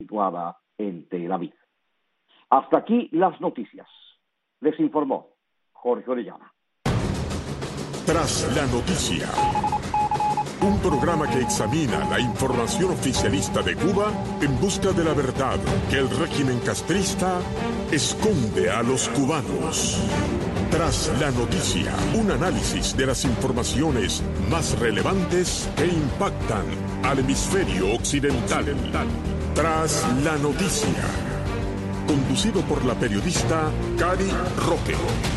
situada en Tel Aviv. Hasta aquí las noticias. Les informó Jorge Orellana. Tras la noticia, un programa que examina la información oficialista de Cuba en busca de la verdad que el régimen castrista esconde a los cubanos. Tras la noticia, un análisis de las informaciones más relevantes que impactan al hemisferio occidental. Tras la noticia, conducido por la periodista Cari Roque.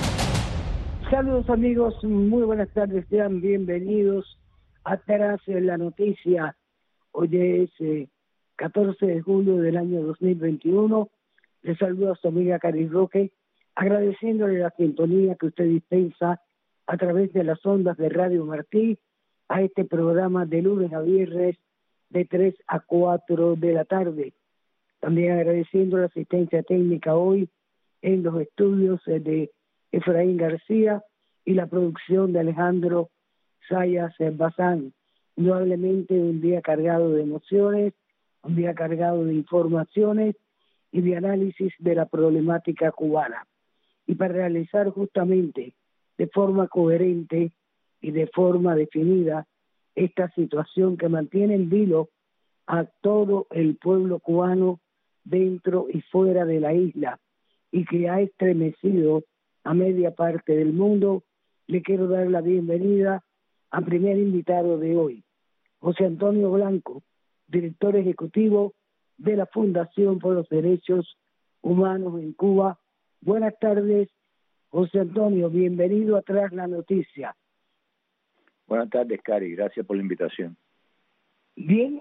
Saludos amigos, muy buenas tardes, sean bienvenidos a Tras la Noticia. Hoy es 14 de julio del año 2021. Les saludo a su amiga Cari Roque, agradeciéndole la sintonía que usted dispensa a través de las ondas de Radio Martí a este programa de lunes a viernes de 3 a 4 de la tarde. También agradeciendo la asistencia técnica hoy en los estudios de Efraín García y la producción de Alejandro Sayas Bazán. Indudablemente un día cargado de emociones, un día cargado de informaciones y de análisis de la problemática cubana. Y para realizar justamente de forma coherente y de forma definida esta situación que mantiene en vilo a todo el pueblo cubano dentro y fuera de la isla y que ha estremecido a media parte del mundo, le quiero dar la bienvenida al primer invitado de hoy, José Antonio Blanco, director ejecutivo de la Fundación por los Derechos Humanos en Cuba. Buenas tardes, José Antonio, bienvenido a Tras la Noticia. Buenas tardes, Cari, gracias por la invitación. Bien,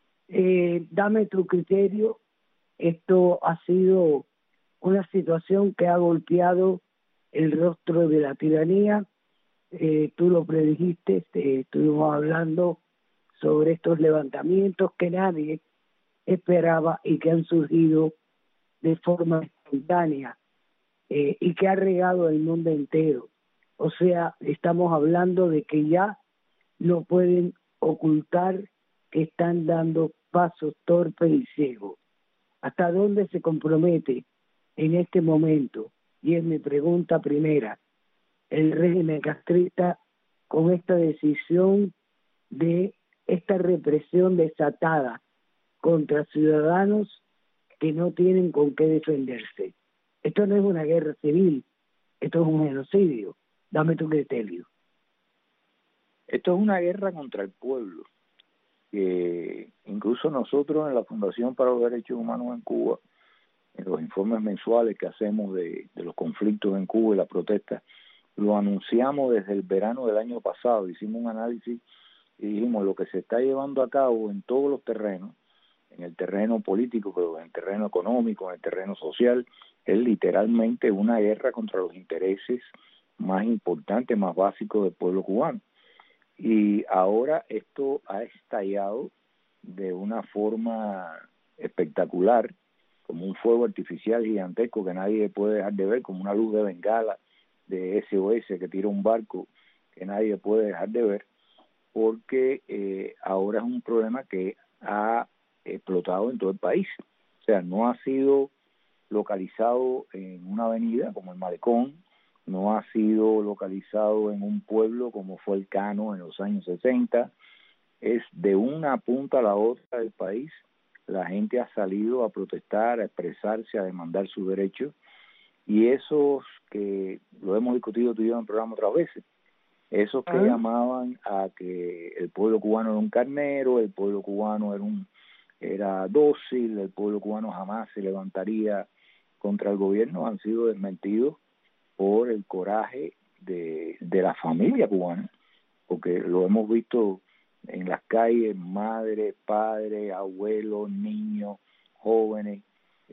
dame tu criterio. Esto ha sido una situación que ha golpeado el rostro de la tiranía. Tú lo predijiste, estuvimos hablando sobre estos levantamientos que nadie esperaba y que han surgido de forma espontánea y que ha regado el mundo entero. O sea, estamos hablando de que ya no pueden ocultar que están dando pasos torpes y ciegos. ¿Hasta dónde se compromete en este momento? Y es mi pregunta primera, el régimen castrista con esta decisión de esta represión desatada contra ciudadanos que no tienen con qué defenderse. Esto no es una guerra civil, esto es un genocidio. Dame tu criterio. Esto es una guerra contra el pueblo, que incluso nosotros en la Fundación para los Derechos Humanos en Cuba, en los informes mensuales que hacemos de los conflictos en Cuba y las protestas, lo anunciamos desde el verano del año pasado. Hicimos un análisis y dijimos lo que se está llevando a cabo en todos los terrenos, en el terreno político, pero en el terreno económico, en el terreno social, es literalmente una guerra contra los intereses más importantes, más básicos del pueblo cubano. Y ahora esto ha estallado de una forma espectacular, como un fuego artificial gigantesco que nadie puede dejar de ver, como una luz de bengala de SOS que tira un barco que nadie puede dejar de ver, porque ahora es un problema que ha explotado en todo el país. O sea, no ha sido localizado en una avenida como el Malecón, no ha sido localizado en un pueblo como fue el Cano en los años 60, es de una punta a la otra del país. La gente ha salido a protestar, a expresarse, a demandar sus derechos, y esos que lo hemos discutido tú y yo en el programa otras veces, esos que llamaban a que el pueblo cubano era un carnero, el pueblo cubano era dócil, el pueblo cubano jamás se levantaría contra el gobierno, han sido desmentidos por el coraje de la familia cubana, porque lo hemos visto en las calles, madres, padres, abuelos, niños, jóvenes,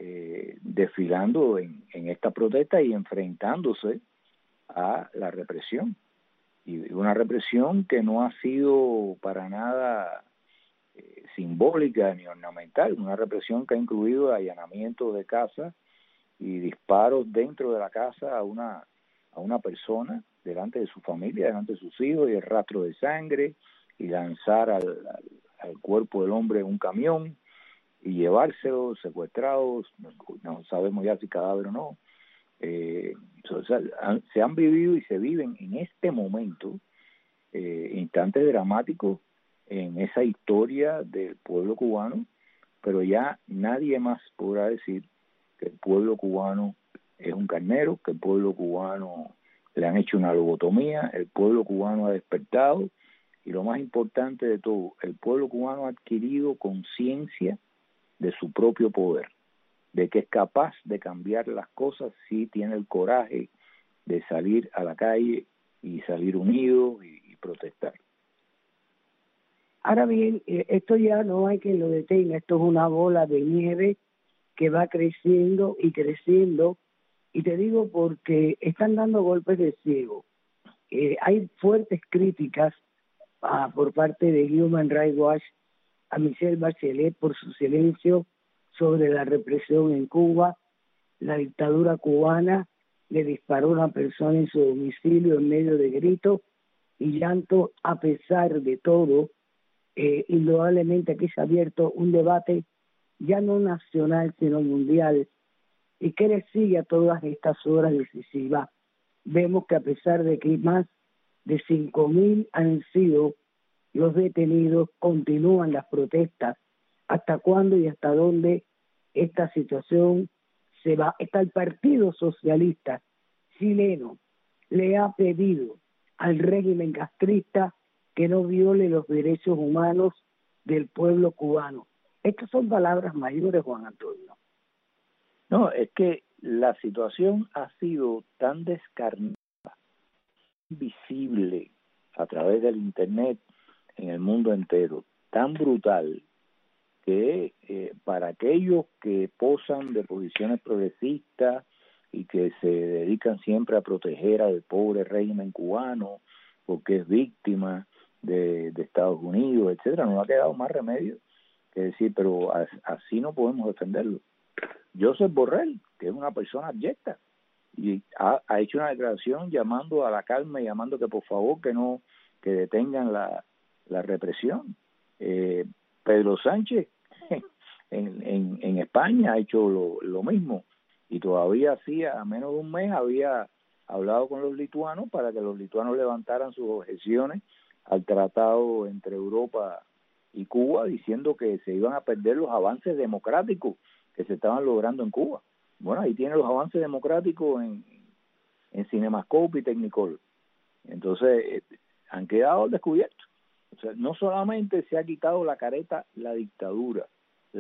desfilando en esta protesta y enfrentándose a la represión. Y una represión que no ha sido para nada simbólica ni ornamental, una represión que ha incluido allanamientos de casas y disparos dentro de la casa a una persona, delante de su familia, delante de sus hijos, y el rastro de sangre, y lanzar al cuerpo del hombre en un camión, y llevárselos secuestrados, no sabemos ya si cadáver o no. O sea, se han vivido y se viven en este momento instantes dramáticos en esa historia del pueblo cubano, pero ya nadie más podrá decir que el pueblo cubano es un carnero, que el pueblo cubano le han hecho una lobotomía, el pueblo cubano ha despertado, y lo más importante de todo, el pueblo cubano ha adquirido conciencia de su propio poder, de que es capaz de cambiar las cosas si tiene el coraje de salir a la calle y salir unido y protestar. Ahora bien, esto ya no hay quien lo detenga, esto es una bola de nieve que va creciendo y creciendo, y te digo porque están dando golpes de ciego. Hay fuertes críticas por parte de Human Rights Watch a Michelle Bachelet por su silencio sobre la represión en Cuba. La dictadura cubana le disparó a una persona en su domicilio en medio de gritos y llanto. A pesar de todo, indudablemente aquí se ha abierto un debate ya no nacional sino mundial, y que le sigue a todas estas horas decisivas. Vemos que a pesar de que más de 5.000 han sido los detenidos, continúan las protestas. ¿Hasta cuándo y hasta dónde esta situación se va? Está el Partido Socialista chileno le ha pedido al régimen castrista que no viole los derechos humanos del pueblo cubano. Estas son palabras mayores, Juan Antonio. No, es que la situación ha sido tan descarnada, visible a través del Internet en el mundo entero, tan brutal, que para aquellos que posan de posiciones progresistas y que se dedican siempre a proteger al pobre régimen cubano porque es víctima de Estados Unidos, etcétera, no ha quedado más remedio que decir, pero así no podemos defenderlo. Josep Borrell, que es una persona abyecta, y ha hecho una declaración llamando a la calma, llamando que por favor que detengan la represión. Pedro Sánchez en España ha hecho lo mismo, y todavía hacía menos de un mes había hablado con los lituanos para que los lituanos levantaran sus objeciones al tratado entre Europa y Cuba, diciendo que se iban a perder los avances democráticos que se estaban logrando en Cuba. Bueno, ahí tiene los avances democráticos en Cinemascope y Technicolor. Entonces, han quedado al descubierto. O sea, no solamente se ha quitado la careta la dictadura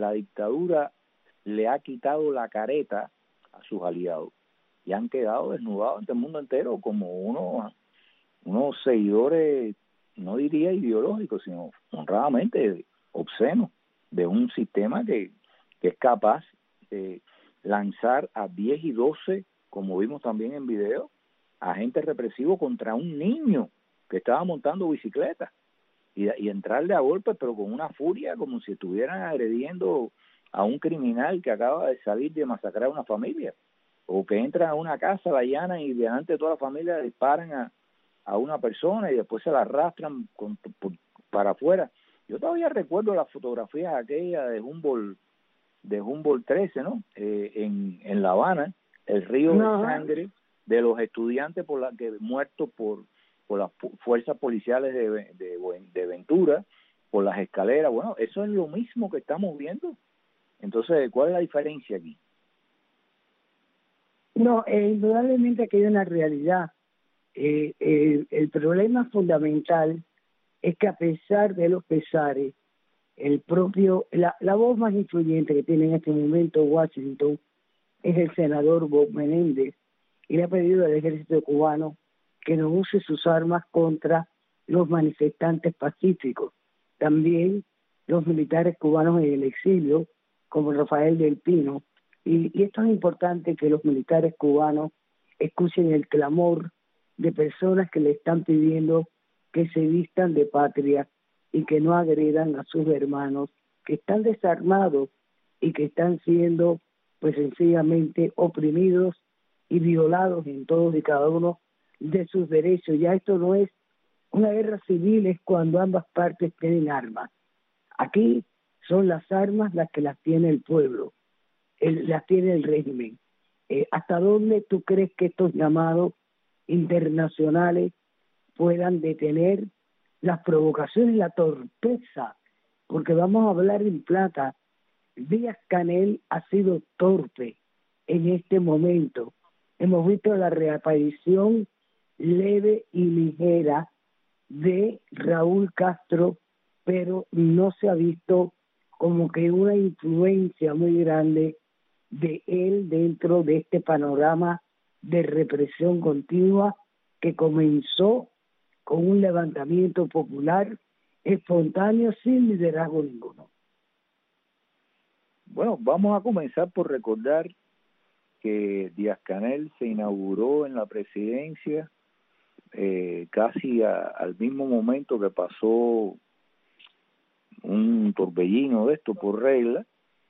le ha quitado la careta a sus aliados y han quedado desnudados ante el mundo entero como unos seguidores, no diría ideológicos, sino honradamente obscenos de un sistema que es capaz de lanzar a 10 y 12, como vimos también en video, agentes represivos contra un niño que estaba montando bicicleta y entrarle a golpes, pero con una furia como si estuvieran agrediendo a un criminal que acaba de salir de masacrar a una familia, o que entran a una casa, la allanan y delante de toda la familia disparan a una persona y después se la arrastran para afuera. Yo todavía recuerdo las fotografías aquellas de Humboldt 13, ¿no? En La Habana, el río de sangre de los estudiantes muertos por las fuerzas policiales de Ventura, por las escaleras. Bueno, eso es lo mismo que estamos viendo. Entonces, ¿cuál es la diferencia aquí? No, indudablemente aquí hay una realidad. El problema fundamental es que a pesar de los pesares, la voz más influyente que tiene en este momento Washington es el senador Bob Menéndez, y le ha pedido al ejército cubano que no use sus armas contra los manifestantes pacíficos. También los militares cubanos en el exilio, como Rafael del Pino, y esto es importante, que los militares cubanos escuchen el clamor de personas que le están pidiendo que se vistan de patria y que no agredan a sus hermanos, que están desarmados y que están siendo pues sencillamente oprimidos y violados en todos y cada uno de sus derechos. Ya esto no es una guerra civil, es cuando ambas partes tienen armas. Aquí son las armas las que las tiene el pueblo, las tiene el régimen. ¿Hasta dónde tú crees que estos llamados internacionales puedan detener las provocaciones y la torpeza? Porque vamos a hablar en plata. Díaz-Canel ha sido torpe en este momento. Hemos visto la reaparición leve y ligera de Raúl Castro, pero no se ha visto como que una influencia muy grande de él dentro de este panorama de represión continua que comenzó con un levantamiento popular espontáneo sin liderazgo ninguno. Bueno, vamos a comenzar por recordar que Díaz-Canel se inauguró en la presidencia casi al mismo momento que pasó un torbellino de esto por regla,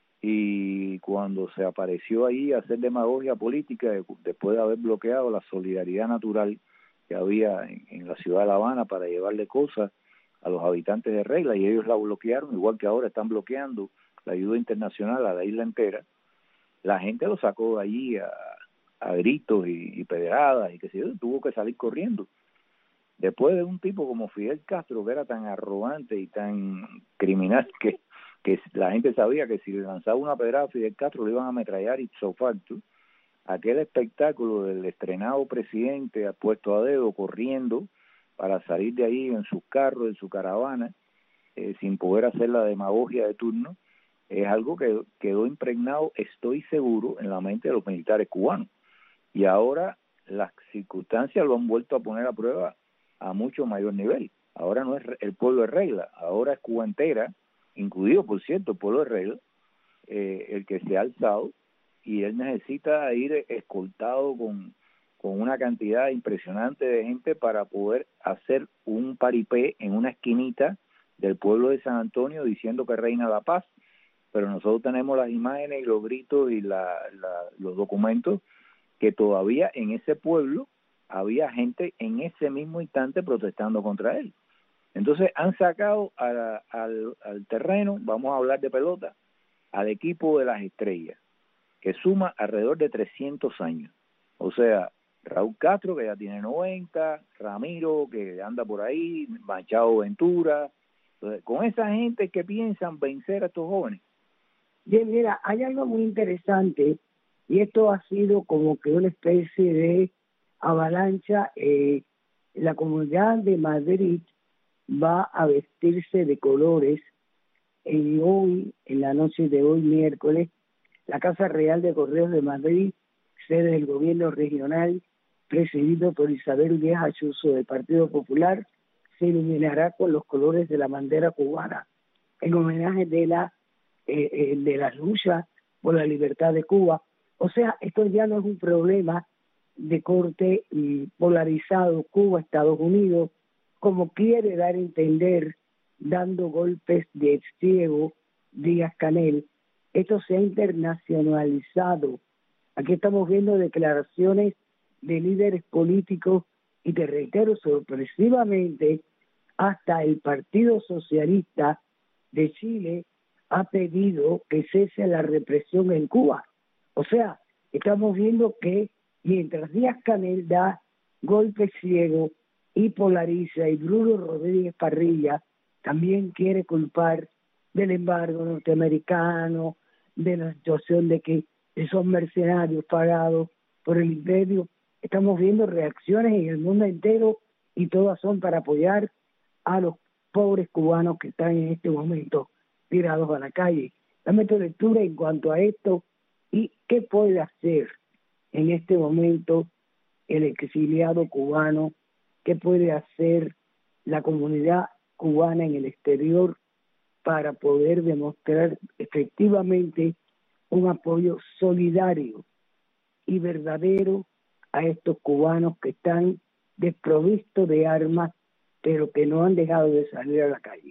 y cuando se apareció ahí a hacer demagogia política después de haber bloqueado la solidaridad natural que había en la ciudad de La Habana para llevarle cosas a los habitantes de regla, y ellos la bloquearon, igual que ahora están bloqueando la ayuda internacional a la isla entera. La gente lo sacó de allí a gritos y pedradas y que se tuvo que salir corriendo. Después de un tipo como Fidel Castro, que era tan arrogante y tan criminal que la gente sabía que si le lanzaba una pedrada a Fidel Castro lo iban a ametrallar ipso facto, aquel espectáculo del estrenado presidente puesto a dedo corriendo para salir de ahí en sus carros, en su caravana, sin poder hacer la demagogia de turno, es algo que quedó impregnado, estoy seguro, en la mente de los militares cubanos. Y ahora las circunstancias lo han vuelto a poner a prueba a mucho mayor nivel. Ahora no es el pueblo de regla, ahora es Cuba entera, incluido, por cierto, el pueblo de regla, el que se ha alzado, y él necesita ir escoltado con una cantidad impresionante de gente para poder hacer un paripé en una esquinita del pueblo de San Antonio diciendo que reina la paz. Pero nosotros tenemos las imágenes y los gritos y los documentos que todavía en ese pueblo había gente en ese mismo instante protestando contra él. Entonces han sacado al terreno, vamos a hablar de pelota, al equipo de las estrellas, que suma alrededor de 300 años. O sea, Raúl Castro, que ya tiene 90, Ramiro, que anda por ahí, Machado Ventura. Entonces, con esa gente que piensan vencer a estos jóvenes. Bien, mira, hay algo muy interesante, y esto ha sido como que una especie de avalancha. La Comunidad de Madrid va a vestirse de colores en la noche de hoy, miércoles. La Casa Real de Correos de Madrid, sede del gobierno regional, presidido por Isabel Díaz Ayuso del Partido Popular, se iluminará con los colores de la bandera cubana, en homenaje de la lucha por la libertad de Cuba. O sea, esto ya no es un problema de corte polarizado Cuba-Estados Unidos, como quiere dar a entender, dando golpes de ciego Díaz-Canel. Esto se ha internacionalizado. Aquí estamos viendo declaraciones de líderes políticos y te reitero, sorpresivamente, hasta el Partido Socialista de Chile ha pedido que cese la represión en Cuba. O sea, estamos viendo que mientras Díaz-Canel da golpe ciego y polariza, y Bruno Rodríguez Parrilla también quiere culpar del embargo norteamericano, de la situación de que son mercenarios pagados por el imperio, estamos viendo reacciones en el mundo entero y todas son para apoyar a los pobres cubanos que están en este momento tirados a la calle. Dame tu lectura en cuanto a esto y qué puede hacer en este momento el exiliado cubano, qué puede hacer la comunidad cubana en el exterior para poder demostrar efectivamente un apoyo solidario y verdadero a estos cubanos que están desprovistos de armas, pero que no han dejado de salir a la calle.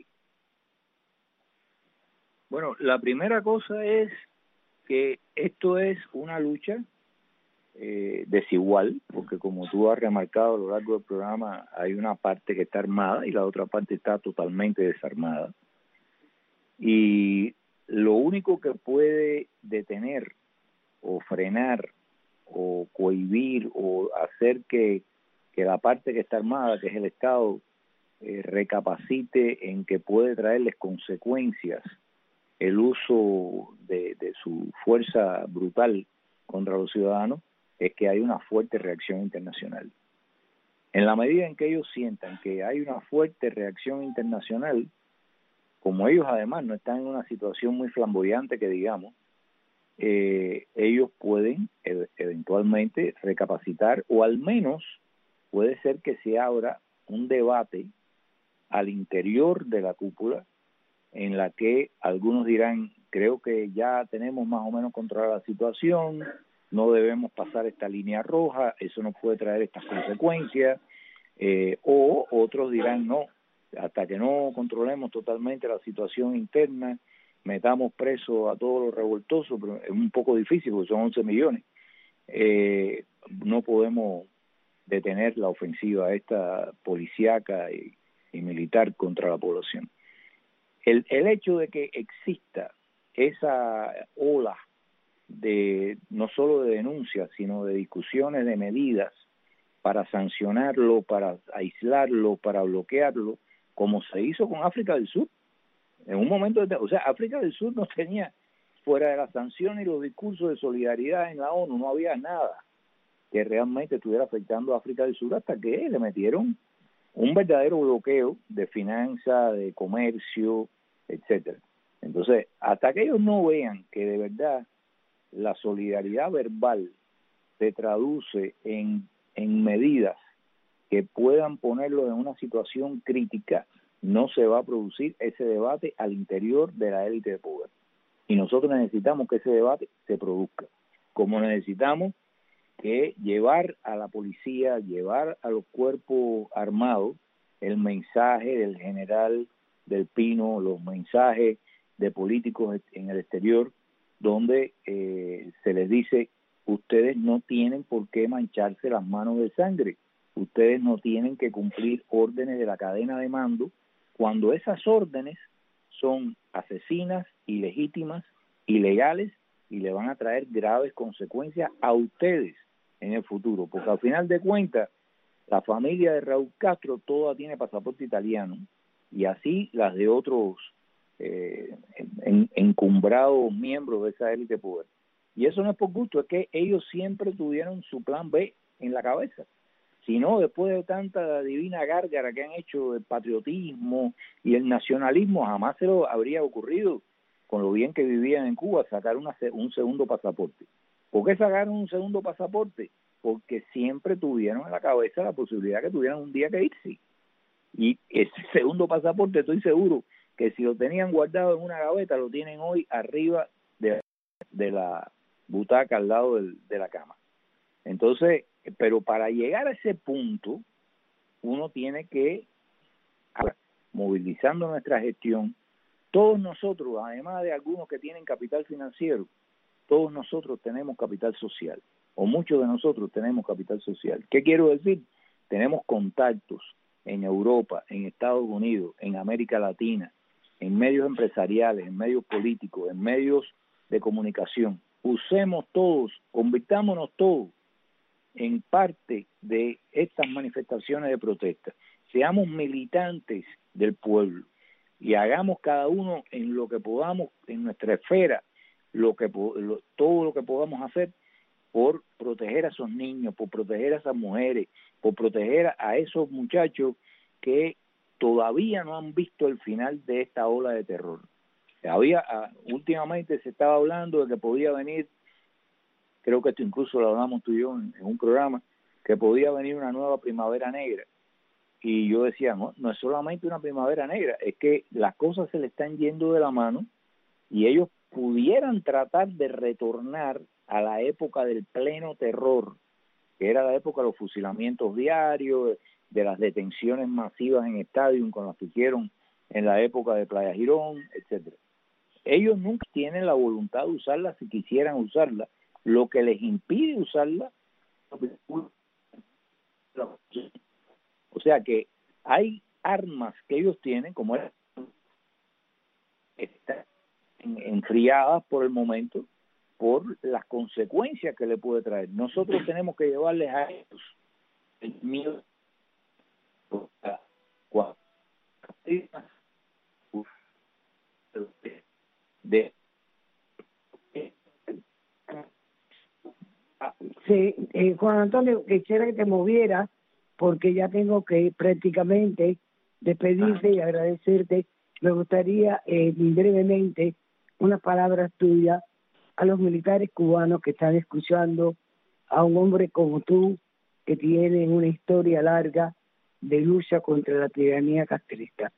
Bueno, la primera cosa es que esto es una lucha desigual, porque como tú has remarcado a lo largo del programa, hay una parte que está armada y la otra parte está totalmente desarmada. Y lo único que puede detener o frenar o cohibir o hacer que la parte que está armada, que es el Estado, recapacite en que puede traerles consecuencias el uso de su fuerza brutal contra los ciudadanos, es que hay una fuerte reacción internacional. En la medida en que ellos sientan que hay una fuerte reacción internacional, como ellos además no están en una situación muy flamboyante que digamos, ellos pueden eventualmente recapacitar, o al menos puede ser que se abra un debate al interior de la cúpula en la que algunos dirán, creo que ya tenemos más o menos controlada la situación, no debemos pasar esta línea roja, eso nos puede traer estas consecuencias, o otros dirán, no, hasta que no controlemos totalmente la situación interna, metamos preso a todos los revoltosos, pero es un poco difícil porque son 11 millones, no podemos detener la ofensiva esta policíaca y militar contra la población. El hecho de que exista esa ola de no solo de denuncias, sino de discusiones de medidas para sancionarlo, para aislarlo, para bloquearlo, como se hizo con África del Sur. En un momento, o sea, África del Sur no tenía, fuera de las sanciones y los discursos de solidaridad en la ONU, no había nada que realmente estuviera afectando a África del Sur hasta que le metieron un verdadero bloqueo de finanzas, de comercio, etcétera. Entonces, hasta que ellos no vean que de verdad la solidaridad verbal se traduce en medidas que puedan ponerlo en una situación crítica, no se va a producir ese debate al interior de la élite de poder. Y nosotros necesitamos que ese debate se produzca, como necesitamos que llevar a la policía, llevar a los cuerpos armados el mensaje del general del Pino, los mensajes de políticos en el exterior, donde se les dice, ustedes no tienen por qué mancharse las manos de sangre, ustedes no tienen que cumplir órdenes de la cadena de mando, cuando esas órdenes son asesinas, ilegítimas, ilegales, y le van a traer graves consecuencias a ustedes en el futuro, porque al final de cuentas, la familia de Raúl Castro toda tiene pasaporte italiano, y así las de otros encumbrados miembros de esa élite de poder. Y eso no es por gusto, es que ellos siempre tuvieron su plan B en la cabeza. Si no, después de tanta divina gárgara que han hecho el patriotismo y el nacionalismo, jamás se lo habría ocurrido, con lo bien que vivían en Cuba, sacar un segundo pasaporte. ¿Por qué sacaron un segundo pasaporte? Porque siempre tuvieron en la cabeza la posibilidad que tuvieran un día que irse. Y ese segundo pasaporte, estoy seguro que si lo tenían guardado en una gaveta, lo tienen hoy arriba de la butaca al lado de la cama. Entonces, pero para llegar a ese punto, uno tiene que, movilizando nuestra gestión, todos nosotros, además de algunos que tienen capital financiero, todos nosotros tenemos capital social, o muchos de nosotros tenemos capital social. ¿Qué quiero decir? Tenemos contactos en Europa, en Estados Unidos, en América Latina, en medios empresariales, en medios políticos, en medios de comunicación. Usemos todos, convirtámonos todos en parte de estas manifestaciones de protesta. Seamos militantes del pueblo y hagamos cada uno en lo que podamos, en nuestra esfera, todo lo que podamos hacer por proteger a esos niños, por proteger a esas mujeres, por proteger a esos muchachos que todavía no han visto el final de esta ola de terror. Últimamente se estaba hablando de que podía venir, creo que esto incluso lo hablamos tú y yo en un programa, que podía venir una nueva primavera negra. Y yo decía, no es solamente una primavera negra, es que las cosas se le están yendo de la mano y ellos pudieran tratar de retornar a la época del pleno terror, que era la época de los fusilamientos diarios, de las detenciones masivas en estadios, con las que hicieron en la época de Playa Girón, etcétera. Ellos nunca tienen la voluntad de usarla si quisieran usarla. Lo que les impide usarla, o sea que hay armas que ellos tienen, como es están enfriadas por el momento por las consecuencias que le puede traer. Nosotros tenemos que llevarles a ellos el miedo Sí, Juan Antonio, quisiera que te moviera porque ya tengo que prácticamente despedirte y agradecerte. Me gustaría brevemente unas palabras tuyas a los militares cubanos que están escuchando a un hombre como tú, que tiene una historia larga de lucha contra la tiranía castrista.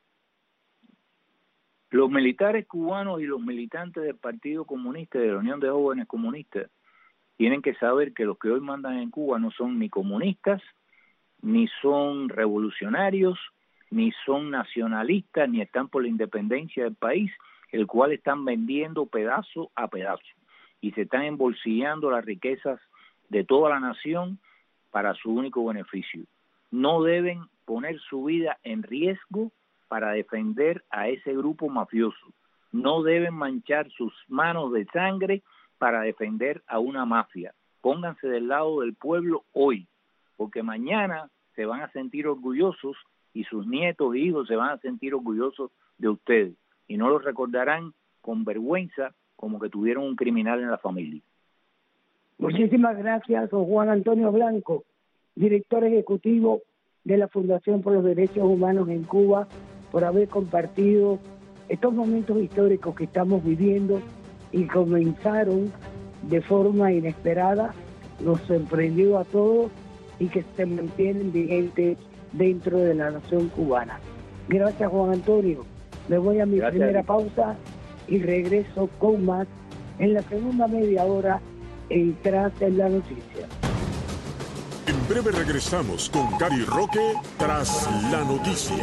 Los militares cubanos y los militantes del Partido Comunista y de la Unión de Jóvenes Comunistas tienen que saber que los que hoy mandan en Cuba no son ni comunistas, ni son revolucionarios, ni son nacionalistas, ni están por la independencia del país, el cual están vendiendo pedazo a pedazo y se están embolsillando las riquezas de toda la nación para su único beneficio. No deben poner su vida en riesgo para defender a ese grupo mafioso. No deben manchar sus manos de sangre para defender a una mafia. Pónganse del lado del pueblo hoy, porque mañana se van a sentir orgullosos y sus nietos e hijos se van a sentir orgullosos de ustedes y no los recordarán con vergüenza como que tuvieron un criminal en la familia. Muchísimas gracias, don Juan Antonio Blanco, director ejecutivo de la Fundación por los Derechos Humanos en Cuba, por haber compartido estos momentos históricos que estamos viviendo y comenzaron de forma inesperada, nos sorprendió a todos y que se mantienen vigentes dentro de la nación cubana. Gracias, Juan Antonio. Me voy a mi primera pausa y regreso con más en la segunda media hora en Tras la Noticia. En breve regresamos con Gary Roque Tras la Noticia.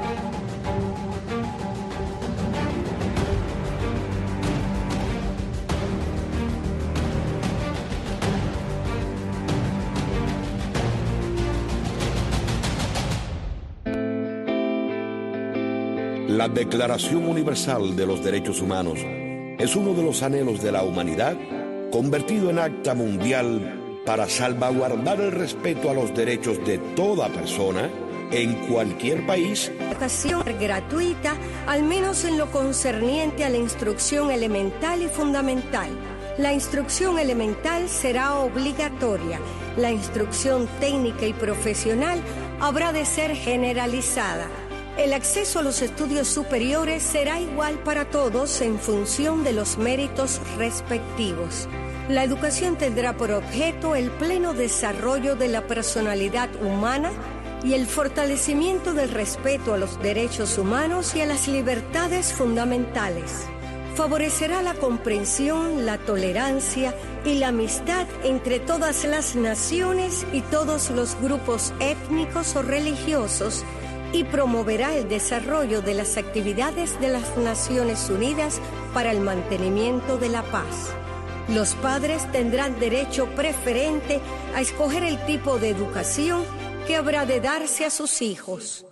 La Declaración Universal de los Derechos Humanos es uno de los anhelos de la humanidad convertido en acta mundial para salvaguardar el respeto a los derechos de toda persona en cualquier país. Educación gratuita, al menos en lo concerniente a la instrucción elemental y fundamental. La instrucción elemental será obligatoria. La instrucción técnica y profesional habrá de ser generalizada. El acceso a los estudios superiores será igual para todos en función de los méritos respectivos. La educación tendrá por objeto el pleno desarrollo de la personalidad humana y el fortalecimiento del respeto a los derechos humanos y a las libertades fundamentales. Favorecerá la comprensión, la tolerancia y la amistad entre todas las naciones y todos los grupos étnicos o religiosos y promoverá el desarrollo de las actividades de las Naciones Unidas para el mantenimiento de la paz. Los padres tendrán derecho preferente a escoger el tipo de educación que habrá de darse a sus hijos.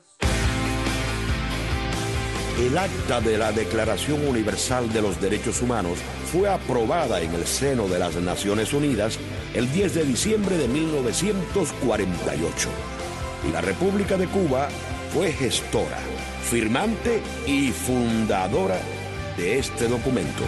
El acta de la Declaración Universal de los Derechos Humanos fue aprobada en el seno de las Naciones Unidas el 10 de diciembre de 1948. Y la República de Cuba fue gestora, firmante y fundadora de este documento.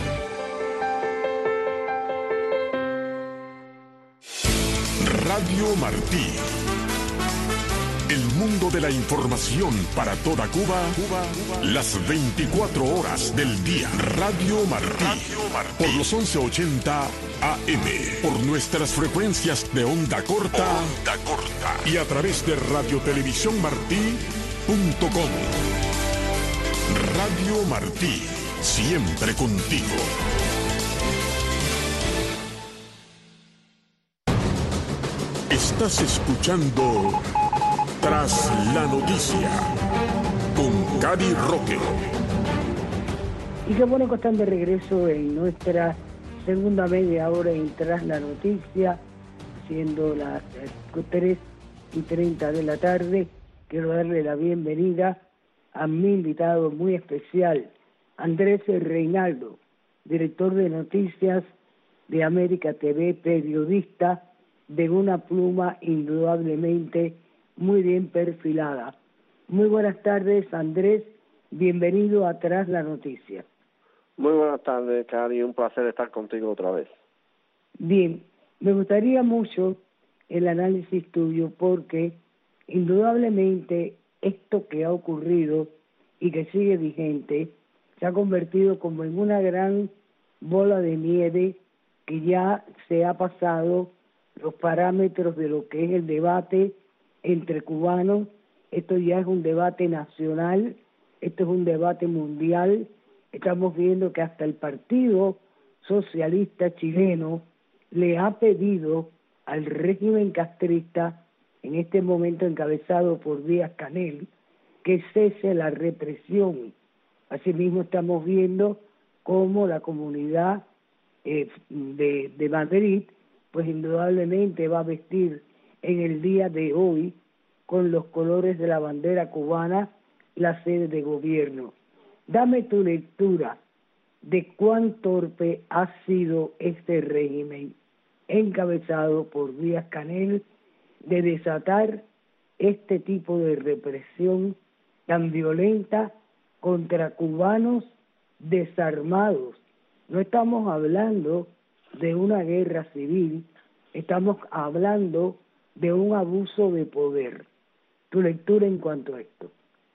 Radio Martí. El mundo de la información para toda Cuba, las 24 horas del día. Radio Martí. Por los 1180 AM. Por nuestras frecuencias de onda corta. Y a través de radiotelevisiónmartí.com. Radio Martí. Siempre contigo. Estás escuchando Tras la Noticia con Gary Roque. Y qué bueno que están de regreso en nuestra segunda media hora en Tras la Noticia, siendo las 3:30 de la tarde. Quiero darle la bienvenida a mi invitado muy especial Andrés Reinaldo, director de noticias de América TV, periodista de una pluma indudablemente muy bien perfilada. Muy buenas tardes, Andrés, bienvenido a Tras la Noticia. Muy buenas tardes, Cari, un placer estar contigo otra vez. Bien, me gustaría mucho el análisis tuyo porque indudablemente esto que ha ocurrido y que sigue vigente se ha convertido como en una gran bola de nieve que ya se ha pasado los parámetros de lo que es el debate entre cubanos. Esto ya es un debate nacional, esto es un debate mundial. Estamos viendo que hasta el Partido Socialista Chileno le ha pedido al régimen castrista, en este momento encabezado por Díaz-Canel, que cese la represión. Asimismo estamos viendo cómo la comunidad de Madrid, pues indudablemente va a vestir en el día de hoy con los colores de la bandera cubana la sede de gobierno. Dame tu lectura de cuán torpe ha sido este régimen encabezado por Díaz-Canel de desatar este tipo de represión tan violenta contra cubanos desarmados. No estamos hablando de una guerra civil, estamos hablando de un abuso de poder. Tu lectura en cuanto a esto.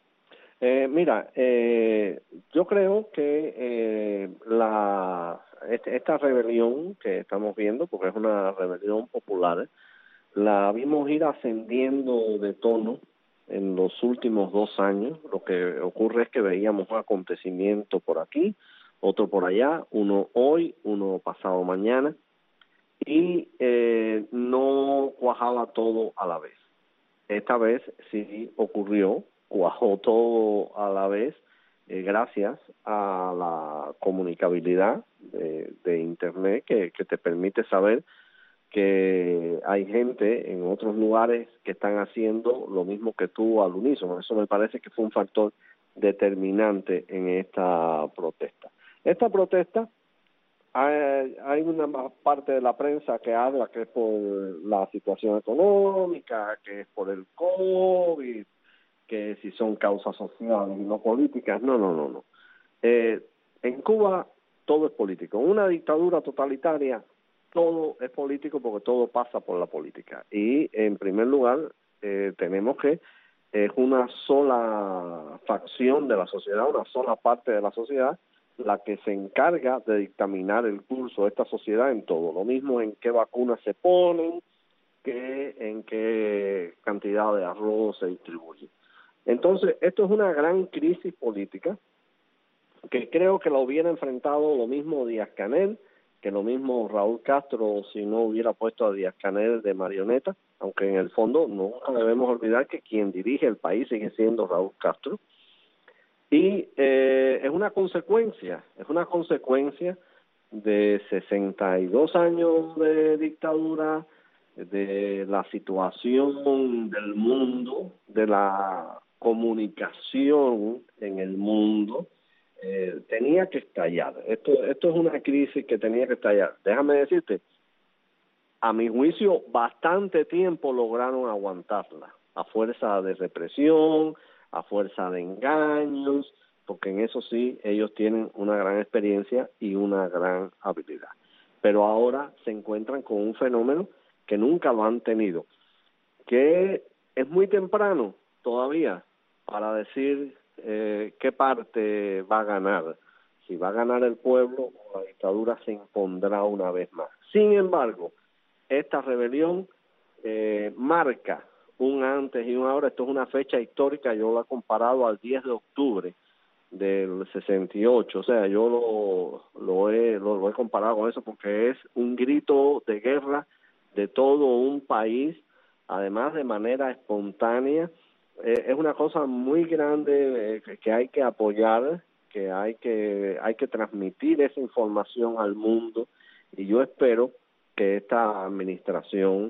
Yo creo que esta rebelión que estamos viendo, porque es una rebelión popular, la vimos ir ascendiendo de tono en los últimos 2 años. Lo que ocurre es que veíamos un acontecimiento por aquí, otro por allá, uno hoy, uno pasado mañana, y no cuajaba todo a la vez. Esta vez sí ocurrió, cuajó todo a la vez, gracias a la comunicabilidad de Internet que te permite saber que hay gente en otros lugares que están haciendo lo mismo que tú al unísono. Eso me parece que fue un factor determinante en esta protesta. Esta protesta, hay una parte de la prensa que habla que es por la situación económica, que es por el COVID, que si son causas sociales y no políticas. No. En Cuba todo es político. En una dictadura totalitaria todo es político porque todo pasa por la política. Y en primer lugar tenemos que es una sola facción de la sociedad, una sola parte de la sociedad la que se encarga de dictaminar el curso de esta sociedad en todo. Lo mismo en qué vacunas se ponen, que en qué cantidad de arroz se distribuye. Entonces, esto es una gran crisis política que creo que lo hubiera enfrentado lo mismo Díaz-Canel, que lo mismo Raúl Castro si no hubiera puesto a Díaz-Canel de marioneta, aunque en el fondo nunca debemos olvidar que quien dirige el país sigue siendo Raúl Castro. Y es una consecuencia de 62 años de dictadura, de la situación del mundo, de la comunicación en el mundo. Tenía que estallar. Esto es una crisis que tenía que estallar. Déjame decirte, a mi juicio, bastante tiempo lograron aguantarla, a fuerza de represión, a fuerza de engaños, porque en eso sí ellos tienen una gran experiencia y una gran habilidad. Pero ahora se encuentran con un fenómeno que nunca lo han tenido, que es muy temprano todavía para decir qué parte va a ganar, si va a ganar el pueblo o la dictadura se impondrá una vez más. Sin embargo, esta rebelión marca un antes y un ahora. Esto es una fecha histórica, yo lo he comparado al 10 de octubre del 68, o sea, yo lo he comparado con eso porque es un grito de guerra de todo un país, además de manera espontánea. Es una cosa muy grande que hay que apoyar, que hay que transmitir esa información al mundo, y yo espero que esta administración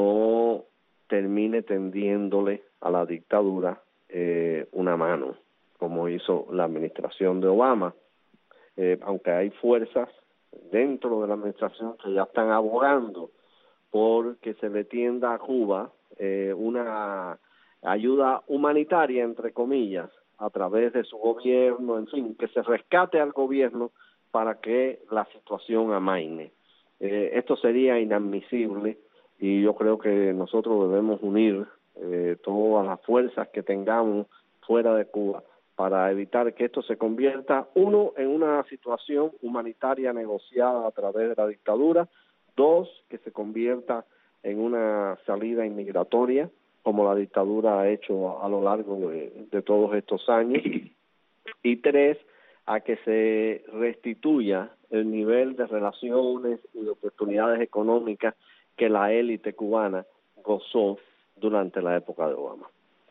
no termine tendiéndole a la dictadura una mano, como hizo la administración de Obama, aunque hay fuerzas dentro de la administración que ya están abogando por que se le tienda a Cuba una ayuda humanitaria, entre comillas, a través de su gobierno, en fin, que se rescate al gobierno para que la situación amaine. Esto sería inadmisible y yo creo que nosotros debemos unir todas las fuerzas que tengamos fuera de Cuba para evitar que esto se convierta, uno, en una situación humanitaria negociada a través de la dictadura, dos, que se convierta en una salida inmigratoria, como la dictadura ha hecho a lo largo de todos estos años, y tres, a que se restituya el nivel de relaciones y de oportunidades económicas que la élite cubana gozó durante la época de Obama.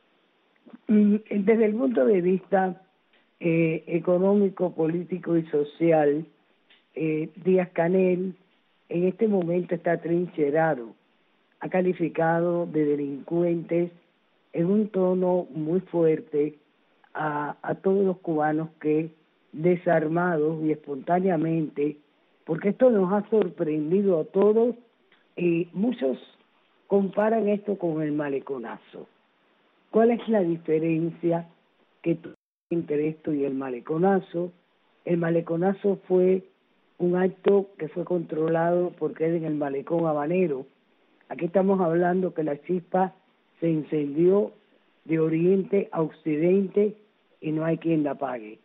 Desde el punto de vista económico, político y social, Díaz-Canel en este momento está trincherado, ha calificado de delincuentes en un tono muy fuerte a todos los cubanos que, desarmados y espontáneamente, porque esto nos ha sorprendido a todos, y muchos comparan esto con el maleconazo. ¿Cuál es la diferencia que entre esto y el maleconazo? El maleconazo fue un acto que fue controlado porque era en el malecón habanero. Aquí estamos hablando que la chispa se incendió de oriente a occidente y no hay quien la pague.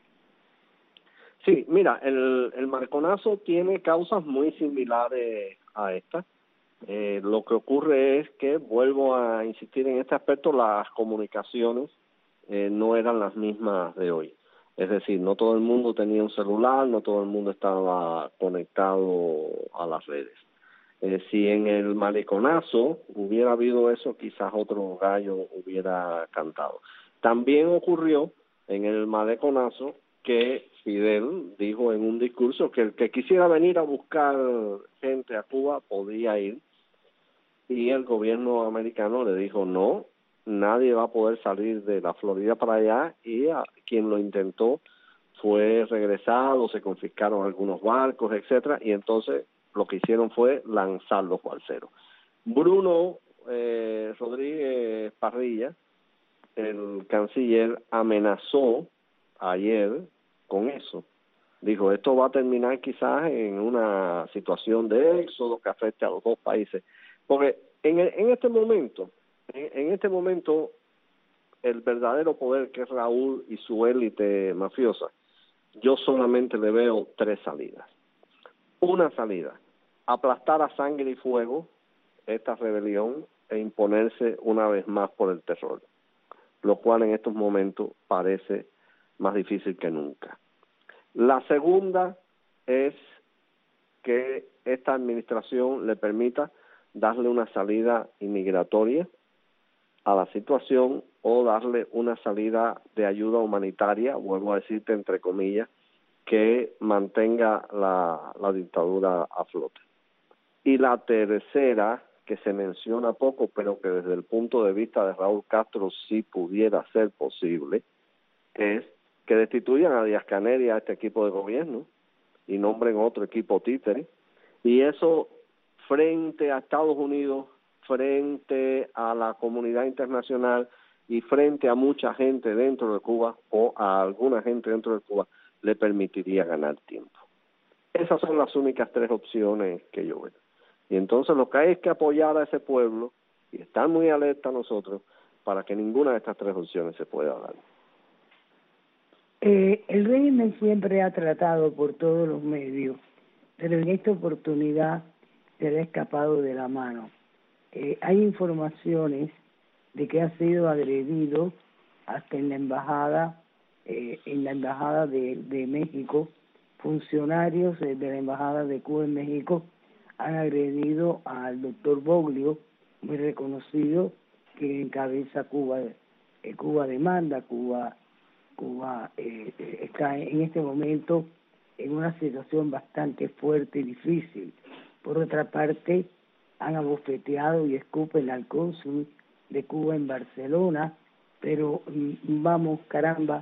Sí, mira, el maleconazo tiene causas muy similares a esta. Lo que ocurre es que, vuelvo a insistir en este aspecto, las comunicaciones no eran las mismas de hoy. Es decir, no todo el mundo tenía un celular, no todo el mundo estaba conectado a las redes. Si en el maleconazo hubiera habido eso, quizás otro gallo hubiera cantado. También ocurrió en el maleconazo que Fidel dijo en un discurso que el que quisiera venir a buscar gente a Cuba podía ir, y el gobierno americano le dijo no, nadie va a poder salir de la Florida para allá, y a quien lo intentó fue regresado, se confiscaron algunos barcos, etcétera, y entonces lo que hicieron fue lanzar los balseros. Bruno Rodríguez Parrilla, el canciller, amenazó ayer con eso. Dijo, esto va a terminar quizás en una situación de éxodo que afecte a los dos países. Porque en este momento, el verdadero poder, que es Raúl y su élite mafiosa, yo solamente le veo tres salidas. Una salida, aplastar a sangre y fuego esta rebelión e imponerse una vez más por el terror, lo cual en estos momentos parece más difícil que nunca. La segunda es que esta administración le permita darle una salida inmigratoria a la situación o darle una salida de ayuda humanitaria, vuelvo a decirte entre comillas, que mantenga la dictadura a flote. Y la tercera, que se menciona poco, pero que desde el punto de vista de Raúl Castro sí pudiera ser posible, es que destituyan a Díaz-Canel y a este equipo de gobierno y nombren otro equipo títere, y eso frente a Estados Unidos, frente a la comunidad internacional y frente a mucha gente dentro de Cuba, o a alguna gente dentro de Cuba, le permitiría ganar tiempo. Esas son las únicas tres opciones que yo veo. Y entonces lo que hay es que apoyar a ese pueblo y estar muy alerta a nosotros para que ninguna de estas tres opciones se pueda dar. El régimen siempre ha tratado por todos los medios, pero en esta oportunidad se le ha escapado de la mano. Hay informaciones de que ha sido agredido hasta en la embajada de México. Funcionarios de la embajada de Cuba en México han agredido al doctor Boglio, muy reconocido, que encabeza Cuba Demanda. Cuba está en este momento en una situación bastante fuerte y difícil. Por otra parte, han abofeteado y escupen al cónsul de Cuba en Barcelona, pero vamos, caramba,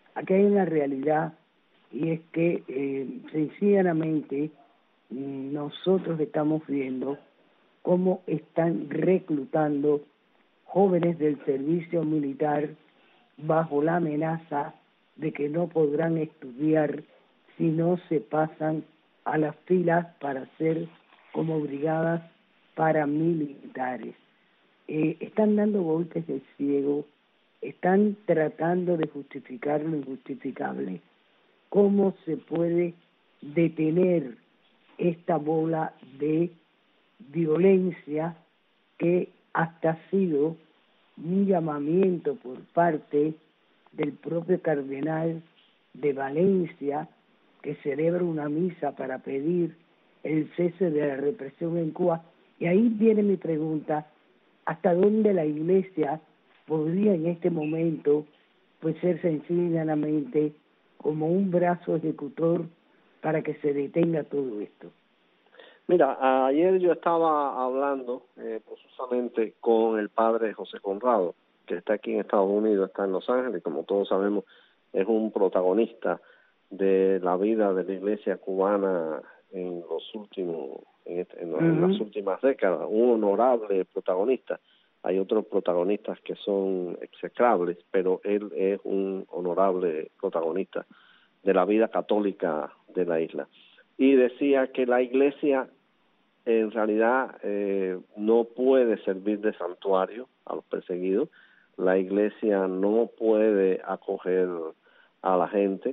Aquí hay una realidad, y es que sencillamente nosotros estamos viendo cómo están reclutando jóvenes del servicio militar bajo la amenaza de que no podrán estudiar si no se pasan a las filas para ser como brigadas paramilitares. Están dando golpes de ciego, están tratando de justificar lo injustificable. ¿Cómo se puede detener esta bola de violencia que hasta ha sido un llamamiento por parte del propio cardenal de Valencia, que celebra una misa para pedir el cese de la represión en Cuba? Y ahí viene mi pregunta: ¿hasta dónde la Iglesia podría en este momento pues ser sencillamente como un brazo ejecutor para que se detenga todo esto? Mira, ayer yo estaba hablando precisamente con el padre José Conrado, que está aquí en Estados Unidos, está en Los Ángeles, como todos sabemos, es un protagonista de la vida de la iglesia cubana en los últimos, en las últimas décadas, un honorable protagonista. Hay otros protagonistas que son execrables, pero él es un honorable protagonista de la vida católica de la isla. Y decía que la iglesia en realidad no puede servir de santuario a los perseguidos. La iglesia no puede acoger a la gente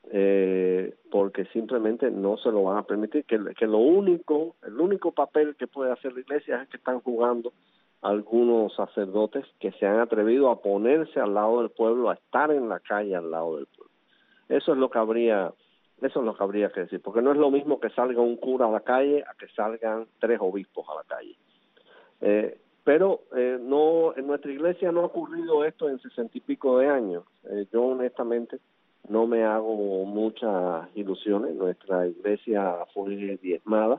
porque simplemente no se lo van a permitir. Que el único papel que puede hacer la iglesia es que están jugando algunos sacerdotes que se han atrevido a ponerse al lado del pueblo, a estar en la calle al lado del pueblo. Eso es lo que habría que decir, porque no es lo mismo que salga un cura a la calle a que salgan 3 obispos a la calle. Pero no, en nuestra iglesia no ha ocurrido esto en 60 y pico de años. Yo honestamente no me hago muchas ilusiones. Nuestra iglesia fue diezmada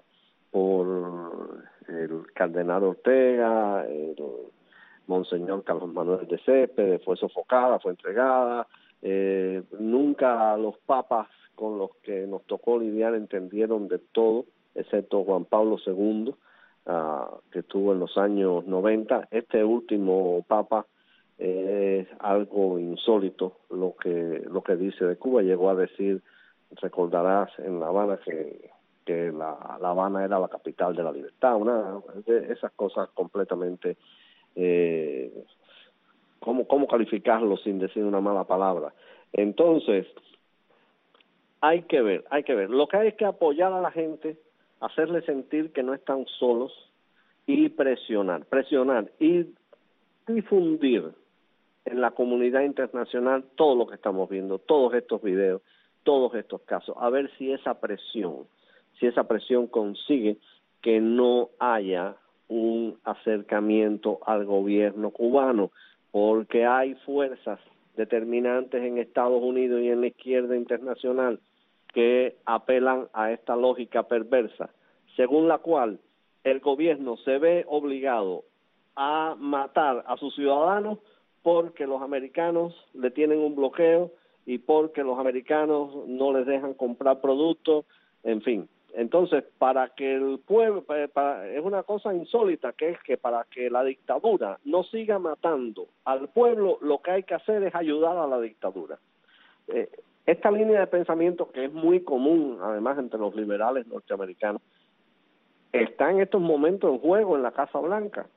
por el cardenal Ortega, el monseñor Carlos Manuel de Céspedes, fue sofocada, fue entregada. Nunca los papas con los que nos tocó lidiar entendieron de todo, excepto Juan Pablo II, que estuvo en los años 90. Este último papa es algo insólito lo que dice de Cuba. Llegó a decir, recordarás en La Habana, que la Habana era la capital de la libertad, una de esas cosas completamente, ¿cómo calificarlo sin decir una mala palabra? Entonces, hay que ver. Lo que hay es que apoyar a la gente, hacerle sentir que no están solos y presionar y difundir en la comunidad internacional todo lo que estamos viendo, todos estos videos, todos estos casos, a ver si esa presión consigue que no haya un acercamiento al gobierno cubano, porque hay fuerzas determinantes en Estados Unidos y en la izquierda internacional que apelan a esta lógica perversa, según la cual el gobierno se ve obligado a matar a sus ciudadanos porque los americanos le tienen un bloqueo y porque los americanos no les dejan comprar productos, en fin. Entonces, para que el pueblo, es una cosa insólita, que es que para que la dictadura no siga matando al pueblo, lo que hay que hacer es ayudar a la dictadura. Esta línea de pensamiento, que es muy común, además, entre los liberales norteamericanos, está en estos momentos en juego en la Casa Blanca.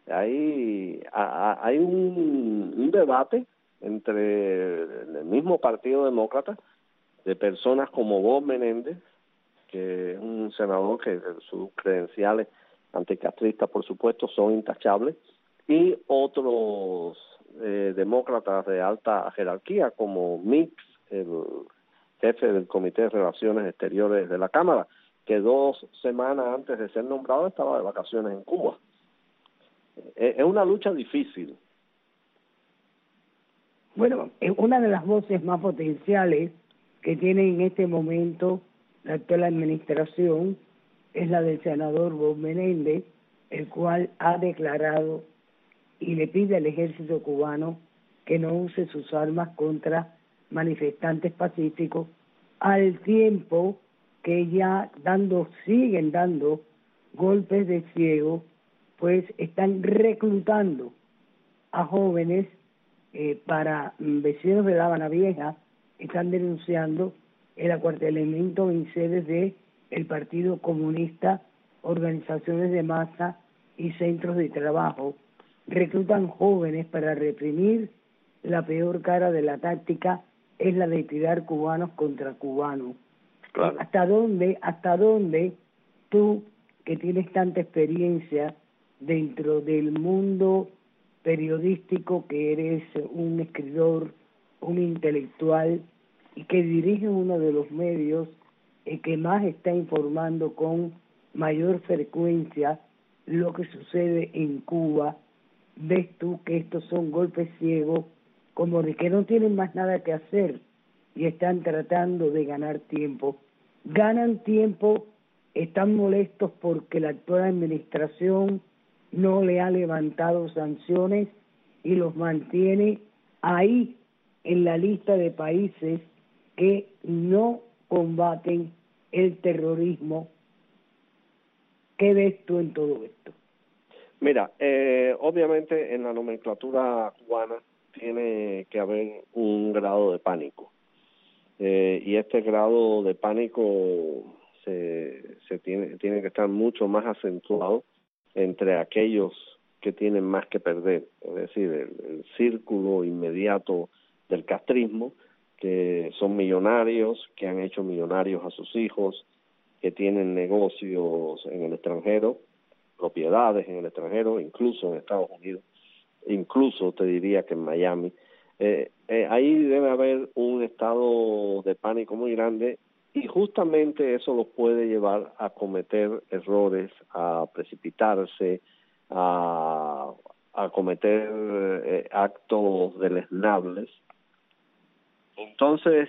Hay un debate entre el mismo Partido Demócrata, de personas como Bob Menéndez, que es un senador que sus credenciales anticastristas, por supuesto, son intachables, y otros demócratas de alta jerarquía, como Mix, el jefe del Comité de Relaciones Exteriores de la Cámara, que 2 semanas antes de ser nombrado estaba de vacaciones en Cuba. Es una lucha difícil. Bueno, una de las voces más potenciales que tiene en este momento la actual administración es la del senador Bob Menéndez, el cual ha declarado y le pide al ejército cubano que no use sus armas contra manifestantes pacíficos, al tiempo que ya siguen dando golpes de ciego, pues están reclutando a jóvenes para vecinos de La Habana Vieja, están denunciando el acuartelamiento en sedes de el Partido Comunista, organizaciones de masa y centros de trabajo. Reclutan jóvenes para reprimir. La peor cara de la táctica es la de tirar cubanos contra cubanos. Claro. ¿Hasta dónde tú, que tienes tanta experiencia dentro del mundo periodístico, que eres un escritor, un intelectual y que dirige uno de los medios que más está informando con mayor frecuencia lo que sucede en Cuba, ves tú que estos son golpes ciegos, como de que no tienen más nada que hacer y están tratando de ganar tiempo? Ganan tiempo, están molestos porque la actual administración no le ha levantado sanciones y los mantiene ahí en la lista de países que no combaten el terrorismo. ¿Qué ves tú en todo esto? Mira, obviamente en la nomenclatura cubana tiene que haber un grado de pánico. Y este grado de pánico se tiene que estar mucho más acentuado entre aquellos que tienen más que perder, es decir, el círculo inmediato del castrismo, que son millonarios, que han hecho millonarios a sus hijos, que tienen negocios en el extranjero, propiedades en el extranjero, incluso en Estados Unidos, incluso te diría que en Miami. Ahí debe haber un estado de pánico muy grande y justamente eso los puede llevar a cometer errores, a precipitarse, a cometer actos deleznables. Entonces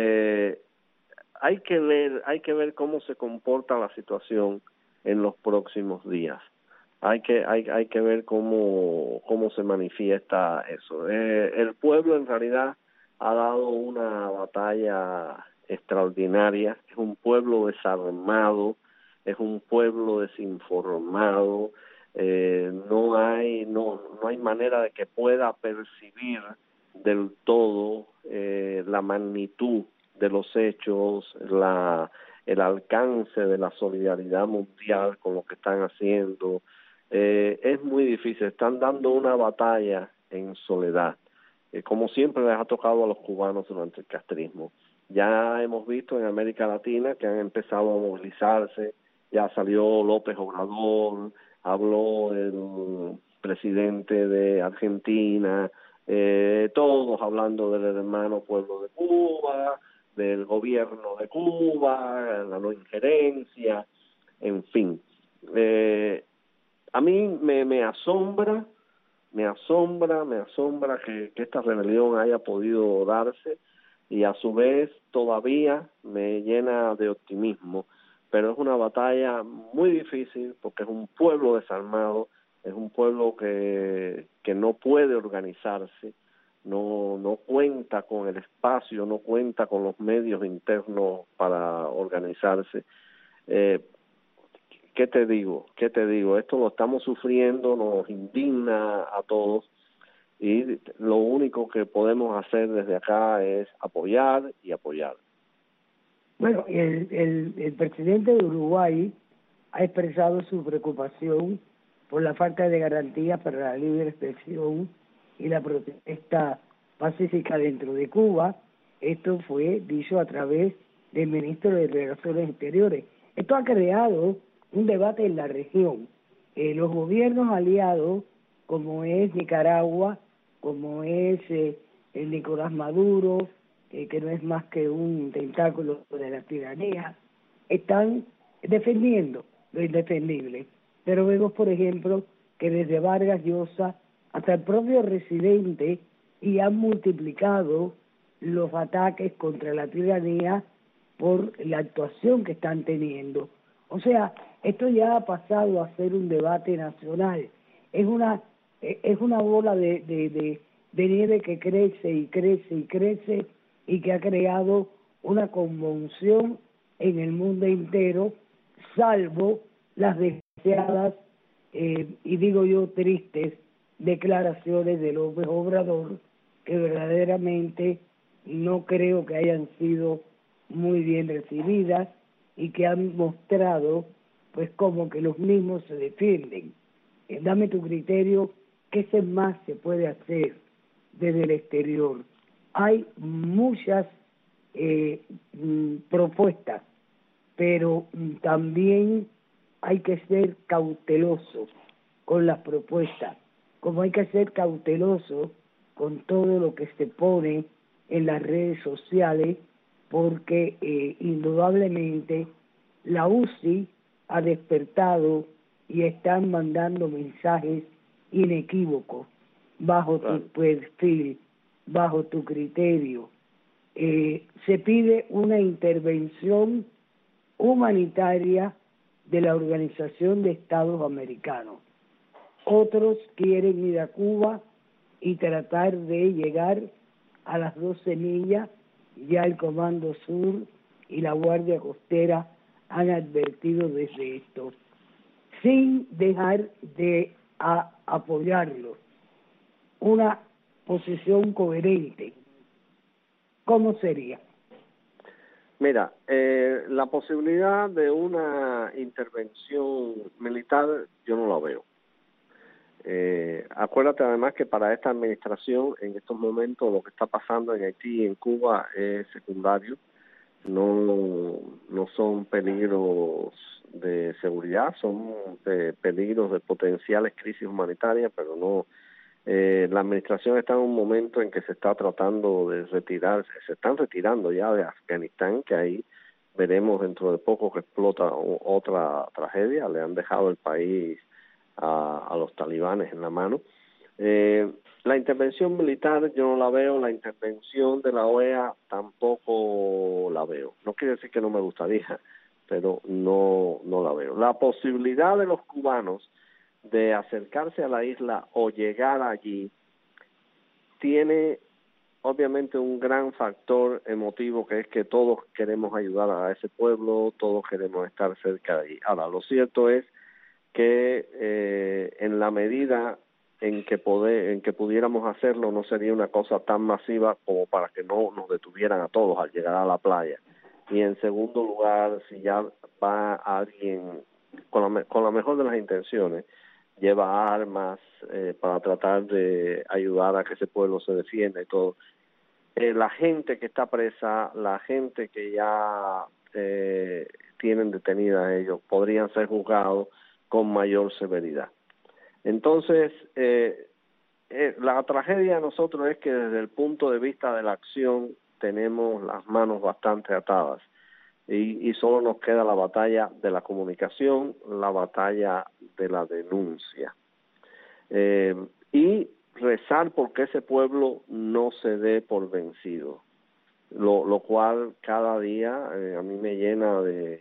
hay que ver cómo se comporta la situación en los próximos días. Hay que ver cómo se manifiesta eso. El pueblo en realidad ha dado una batalla extraordinaria. Es un pueblo desarmado, es un pueblo desinformado. No hay manera de que pueda percibir del todo la magnitud de los hechos, el alcance de la solidaridad mundial con lo que están haciendo. Es muy difícil, están dando una batalla en soledad, como siempre les ha tocado a los cubanos durante el castrismo. Ya hemos visto en América Latina que han empezado a movilizarse, ya salió López Obrador, habló el presidente de Argentina, todos hablando del hermano pueblo de Cuba, del gobierno de Cuba, la no injerencia, en fin. A mí me asombra que esta rebelión haya podido darse, y a su vez todavía me llena de optimismo, pero es una batalla muy difícil porque es un pueblo desarmado, es un pueblo que no puede organizarse, no cuenta con el espacio, no cuenta con los medios internos para organizarse. ¿Qué te digo? Esto lo estamos sufriendo, nos indigna a todos, y lo único que podemos hacer desde acá es apoyar y apoyar. Bueno, el presidente de Uruguay ha expresado su preocupación por la falta de garantías para la libre expresión y la protesta pacífica dentro de Cuba. Esto fue dicho a través del ministro de Relaciones Exteriores. Esto ha creado un debate en la región. Los gobiernos aliados, como es Nicaragua, como es el Nicolás Maduro, que no es más que un tentáculo de la tiranía, están defendiendo lo indefendible. Pero vemos, por ejemplo, que desde Vargas Llosa hasta el propio residente y han multiplicado los ataques contra la tiranía por la actuación que están teniendo. O sea, esto ya ha pasado a ser un debate nacional. Es una bola de nieve que crece y crece y crece, y que ha creado una conmoción en el mundo entero, salvo las deseadas y digo yo tristes declaraciones de López Obrador, que verdaderamente no creo que hayan sido muy bien recibidas y que han mostrado pues como que los mismos se defienden. Dame tu criterio, ¿qué más se puede hacer desde el exterior? Hay muchas propuestas, pero también hay que ser cauteloso con las propuestas, como hay que ser cauteloso con todo lo que se pone en las redes sociales, porque indudablemente la UCI ha despertado y están mandando mensajes inequívocos bajo tu perfil, bajo tu criterio. Se pide una intervención humanitaria de la Organización de Estados Americanos. Otros quieren ir a Cuba y tratar de llegar a las 12 millas. Ya el Comando Sur y la Guardia Costera han advertido desde esto, sin dejar de apoyarlo. Una posición coherente. ¿Cómo sería? Mira, la posibilidad de una intervención militar yo no la veo. Acuérdate además que para esta administración en estos momentos lo que está pasando en Haití y en Cuba es secundario, no son peligros de seguridad, son peligros de potenciales crisis humanitarias, pero no. La administración está en un momento en que se está tratando de retirarse, se están retirando ya de Afganistán, que ahí veremos dentro de poco que explota otra tragedia. Le han dejado el país a los talibanes en la mano. La intervención militar yo no la veo, la intervención de la OEA tampoco la veo. No quiere decir que no me gustaría, pero no la veo. La posibilidad de los cubanos de acercarse a la isla o llegar allí tiene obviamente un gran factor emotivo, que es que todos queremos ayudar a ese pueblo, todos queremos estar cerca de allí. Ahora, lo cierto es que en la medida en que pudiéramos hacerlo, no sería una cosa tan masiva como para que no nos detuvieran a todos al llegar a la playa. Y en segundo lugar, si ya va alguien con la mejor de las intenciones, lleva armas para tratar de ayudar a que ese pueblo se defienda y todo, la gente que está presa, la gente que ya tienen detenida a ellos, podrían ser juzgados con mayor severidad. Entonces, la tragedia de nosotros es que desde el punto de vista de la acción tenemos las manos bastante atadas y solo nos queda la batalla de la comunicación, la batalla de la denuncia y rezar porque ese pueblo no se dé por vencido, lo cual cada día a mí me llena de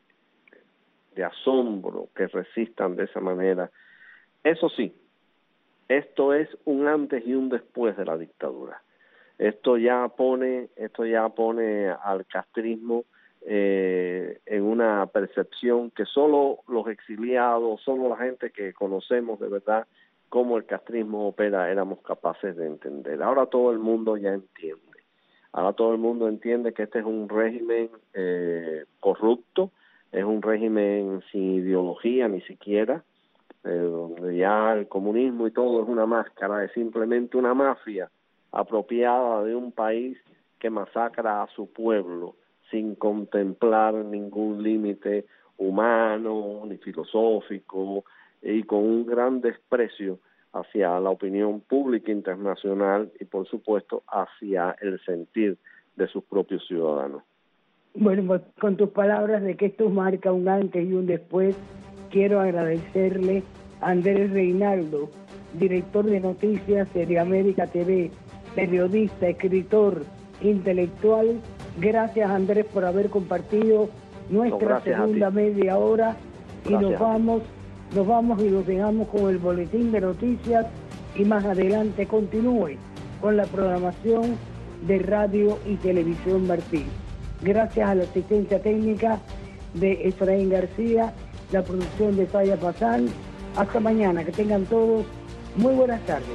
asombro que resistan de esa manera. Eso sí, esto es un antes y un después de la dictadura. Esto ya pone al castrismo en una percepción que solo los exiliados, solo la gente que conocemos de verdad cómo el castrismo opera, éramos capaces de entender. Ahora todo el mundo ya entiende. Ahora todo el mundo entiende que este es un régimen corrupto, es un régimen sin ideología ni siquiera, donde ya el comunismo y todo es una máscara, es simplemente una mafia apropiada de un país que masacra a su pueblo sin contemplar ningún límite humano ni filosófico y con un gran desprecio hacia la opinión pública internacional y por supuesto hacia el sentir de sus propios ciudadanos. Bueno, pues con tus palabras de que esto marca un antes y un después, quiero agradecerle a Andrés Reinaldo, director de noticias de América TV, periodista, escritor, intelectual. Gracias, Andrés, por haber compartido nuestra segunda media hora. Y nos vamos y los dejamos con el boletín de noticias y más adelante continúe con la programación de Radio y Televisión Martí. Gracias a la asistencia técnica de Efraín García, la producción de Faya Pazán. Hasta mañana, que tengan todos muy buenas tardes.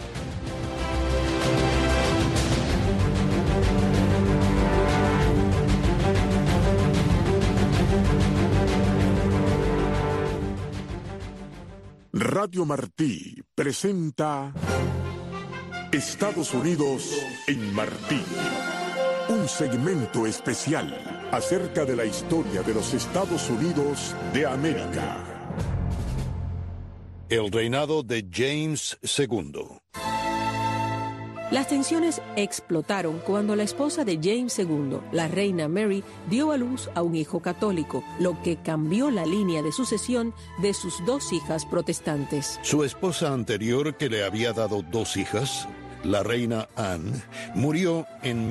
Radio Martí presenta Estados Unidos en Martí, un segmento especial acerca de la historia de los Estados Unidos de América. El reinado de James II. Las tensiones explotaron cuando la esposa de James II, la reina Mary, dio a luz a un hijo católico, lo que cambió la línea de sucesión de sus dos hijas protestantes. Su esposa anterior, que le había dado dos hijas, la reina Anne, murió en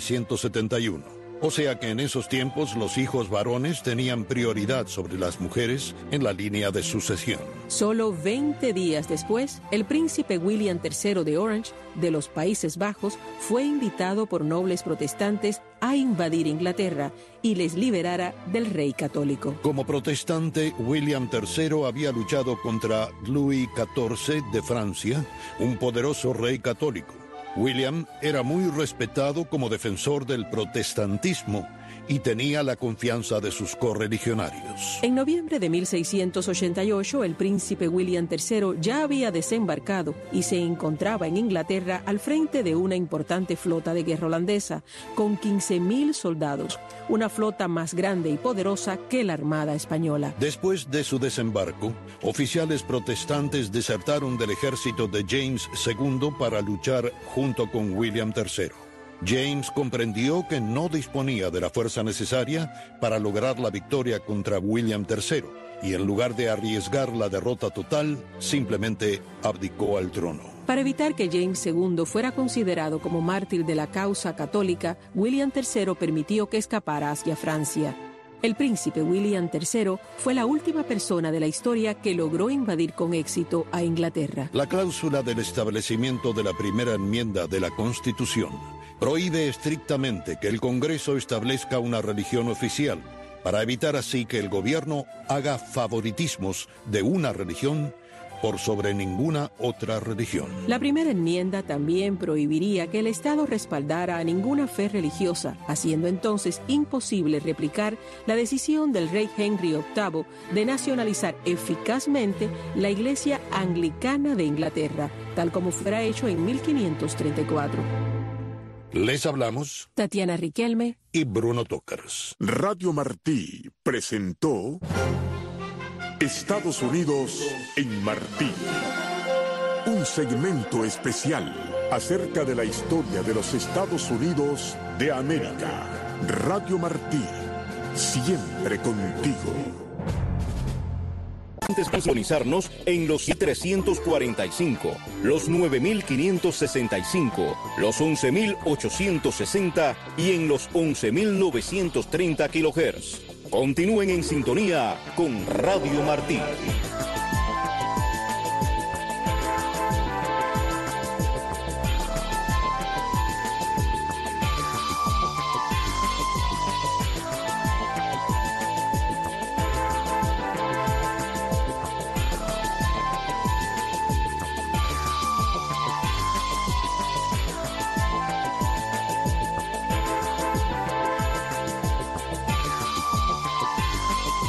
1671. O sea que en esos tiempos los hijos varones tenían prioridad sobre las mujeres en la línea de sucesión. Solo 20 días después, el príncipe William III de Orange, de los Países Bajos, fue invitado por nobles protestantes a invadir Inglaterra y les liberara del rey católico. Como protestante, William III había luchado contra Louis XIV de Francia, un poderoso rey católico. William era muy respetado como defensor del protestantismo y tenía la confianza de sus correligionarios. En noviembre de 1688, el príncipe William III ya había desembarcado y se encontraba en Inglaterra al frente de una importante flota de guerra holandesa, con 15,000 soldados, una flota más grande y poderosa que la Armada Española. Después de su desembarco, oficiales protestantes desertaron del ejército de James II para luchar junto con William III. James comprendió que no disponía de la fuerza necesaria para lograr la victoria contra William III y en lugar de arriesgar la derrota total, simplemente abdicó al trono. Para evitar que James II fuera considerado como mártir de la causa católica, William III permitió que escapara hacia Francia. El príncipe William III fue la última persona de la historia que logró invadir con éxito a Inglaterra. La cláusula del establecimiento de la primera enmienda de la Constitución prohíbe estrictamente que el Congreso establezca una religión oficial, para evitar así que el gobierno haga favoritismos de una religión por sobre ninguna otra religión. La primera enmienda también prohibiría que el Estado respaldara a ninguna fe religiosa, haciendo entonces imposible replicar la decisión del rey Henry VIII de nacionalizar eficazmente la Iglesia Anglicana de Inglaterra, tal como fuera hecho en 1534. Les hablamos Tatiana Riquelme y Bruno Tócars. Radio Martí presentó Estados Unidos en Martí, un segmento especial acerca de la historia de los Estados Unidos de América. Radio Martí, siempre contigo. Sintonizarnos en los 345, los 9565, los 11860 y en los 11930 kHz. Continúen en sintonía con Radio Martí.